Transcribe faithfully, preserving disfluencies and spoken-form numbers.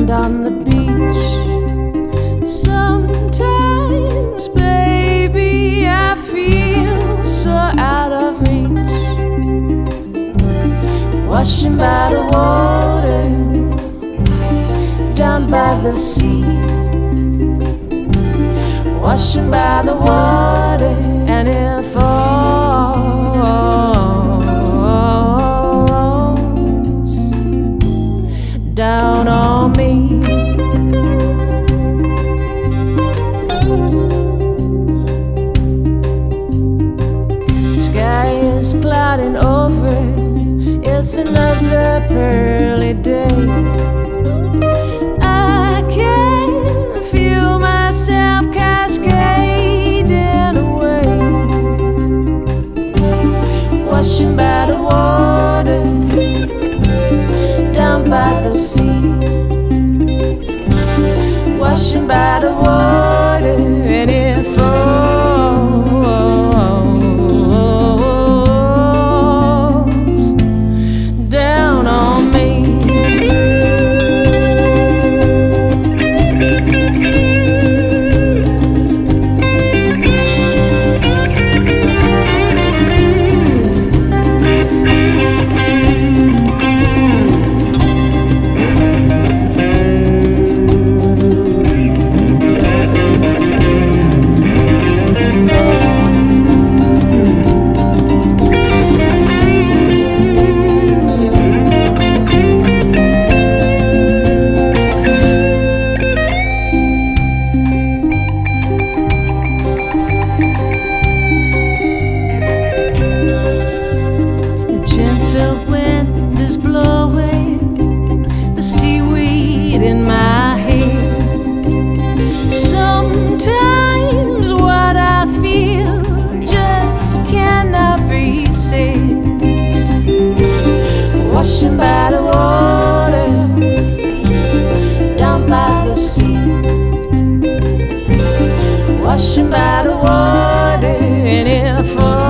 sand on the beach. Sometimes, baby, I feel so out of reach. Washing by the water, down by the sea. Washing by the water, and it falls down on me. Sky is clouding over, it's another pearly day. I can feel myself cascading away. Washing by the water, down by the sea. Washing by the water, and it falls down on me. Washing by the water, down by the sea. Washing by the water, and it falls